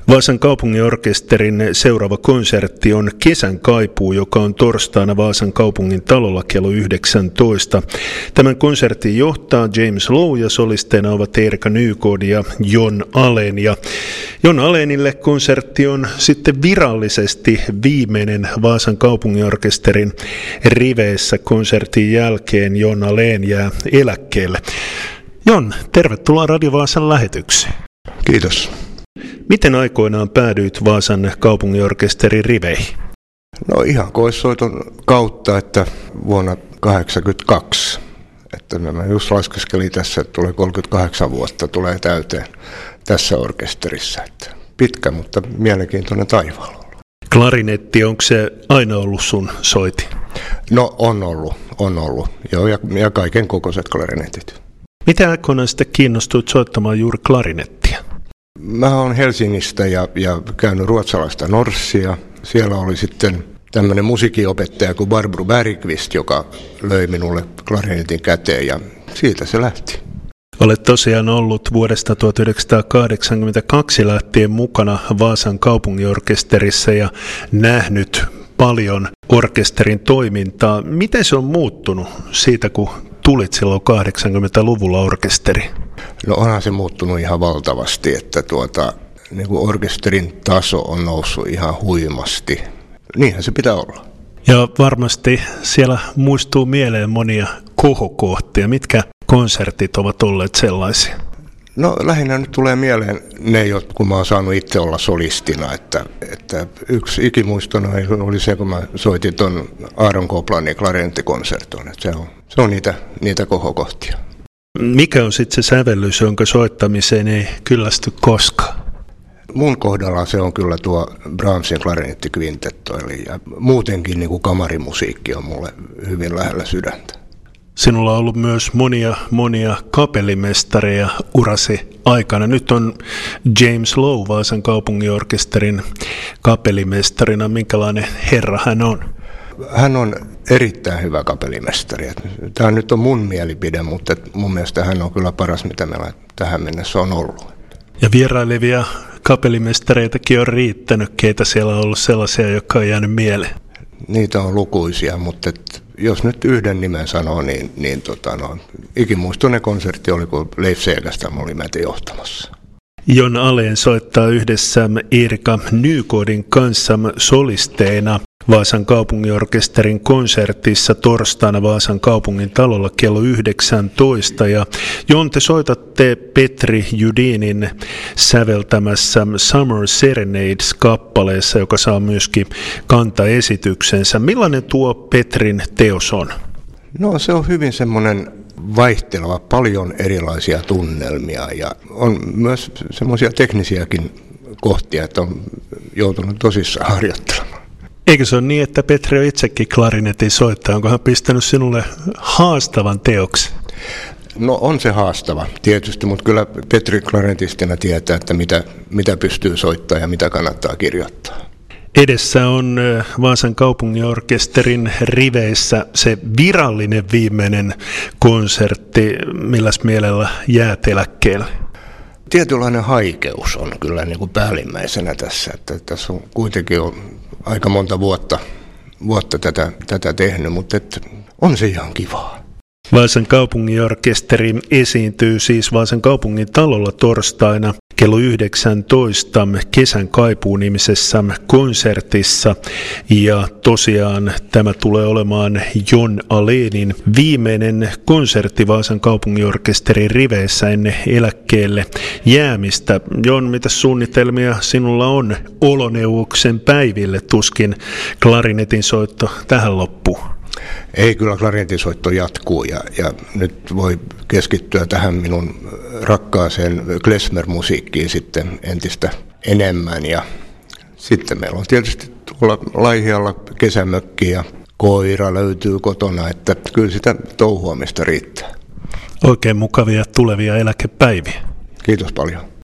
Vaasan kaupunginorkesterin seuraava konsertti on Kesän kaipuu, joka on torstaina Vaasan kaupungin talolla kello 19. Tämän konsertin johtaa James Lowe ja solisteina ovat Erika Nykod ja Jon Alen. Ja Jon Alenille konsertti on sitten virallisesti viimeinen Vaasan kaupunginorkesterin riveissä. Konsertin jälkeen Jon Alen jää eläkkeelle. Jon, tervetuloa Radio Vaasan lähetykseen. Kiitos. Miten aikoinaan päädyit Vaasan kaupunginorkesterin riveihin? No ihan koissoiton kautta, että vuonna 1982, että mä just laskeskelin tässä, että tulee 38 vuotta tulee täyteen tässä orkesterissa. Että pitkä, mutta mielenkiintoinen taivaalla ollut. Klarinetti, onko se aina ollut sun soiti? No on ollut. Joo, ja kaiken kokoiset klarinetit. Mitä aikoinaan sitten kiinnostuit soittamaan juuri klarinettia? Mä oon Helsingistä ja käynyt ruotsalaista Norssia. Siellä oli sitten tämmöinen musiikinopettaja kuin Barbro Bergqvist, joka löi minulle klarinetin käteen ja siitä se lähti. Olet tosiaan ollut vuodesta 1982 lähtien mukana Vaasan kaupunginorkesterissa ja nähnyt paljon orkesterin toimintaa. Miten se on muuttunut siitä, kun tulit silloin 80-luvulla orkesteri? No onhan se muuttunut ihan valtavasti, että niin kuin orkesterin taso on noussut ihan huimasti. Niinhän se pitää olla. Ja varmasti siellä muistuu mieleen monia kohokohtia. Mitkä konsertit ovat olleet sellaisia? No lähinnä nyt tulee mieleen ne, kun mä oon saanut itse olla solistina, että yksi ikimuistona oli se, kun mä soitin ton Aaron Coplandin klarinettikonserton. Se on niitä kohokohtia. Mikä on sitten se sävellys, jonka soittamiseen ei kyllästy koskaan? Mun kohdalla se on kyllä tuo Brahmsin klarinettikvintetto, eli ja muutenkin niin kuin kamarimusiikki on mulle hyvin lähellä sydäntä. Sinulla on ollut myös monia kapellimestareja urasi aikana. Nyt on James Lowe Vaasan kaupunginorkesterin kapellimestarina. Minkälainen herra hän on? Hän on erittäin hyvä kapellimestari. Tämä nyt on mun mielipide, mutta mun mielestä hän on kyllä paras, mitä meillä tähän mennessä on ollut. Ja vierailevia kapellimestareitakin on riittänyt, keitä siellä on ollut sellaisia, jotka on jäänyt mieleen. Niitä on lukuisia, mutta jos nyt yhden nimen sanoo, niin ikimuistoinen konsertti oli, kun Leif Segastam oli meitä johtamassa. Jon Alen soittaa yhdessä Erika Nykodin kanssa solisteina Vaasan kaupunginorkesterin konsertissa torstaina Vaasan kaupungin talolla kello 19. Ja Jon, te soitatte Petri Judinin säveltämässä Summer Serenades-kappaleessa, joka saa myöskin kantaesityksensä. Millainen tuo Petrin teos on? No se on hyvin semmoinen vaihteleva, paljon erilaisia tunnelmia ja on myös semmoisia teknisiäkin kohtia, että on joutunut tosissaan harjoittelemaan. Eikö se ole niin, että Petri on itsekin klarinetin soittaja? Onko hän pistänyt sinulle haastavan teoksen? No on se haastava tietysti, mutta kyllä Petri klarinetistina tietää, että mitä pystyy soittamaan ja mitä kannattaa kirjoittaa. Edessä on Vaasan kaupunginorkesterin riveissä se virallinen viimeinen konsertti. Milläs mielellä jäät eläkkeelle? Tietynlainen haikeus on kyllä niin kuin päällimmäisenä tässä, että tässä on kuitenkin aika monta vuotta tätä tehnyt, mutta on se ihan kivaa. Vaasan kaupunginorkesteri esiintyy siis Vaasan kaupungin talolla torstaina kello 19 Kesän kaipuu -nimisessä konsertissa. Ja tosiaan tämä tulee olemaan Jon Alenin viimeinen konsertti Vaasan kaupunginorkesterin riveissä ennen eläkkeelle jäämistä. Jon, mitä suunnitelmia sinulla on oloneuvoksen päiville? Tuskin klarinetin soitto tähän loppuun. Ei, kyllä klarinetinsoitto jatkuu ja nyt voi keskittyä tähän minun rakkaaseen klezmer-musiikkiin sitten entistä enemmän. Ja sitten meillä on tietysti tuolla Laihialla kesämökki ja koira löytyy kotona, että kyllä sitä touhuamista riittää. Oikein mukavia tulevia eläkepäiviä. Kiitos paljon.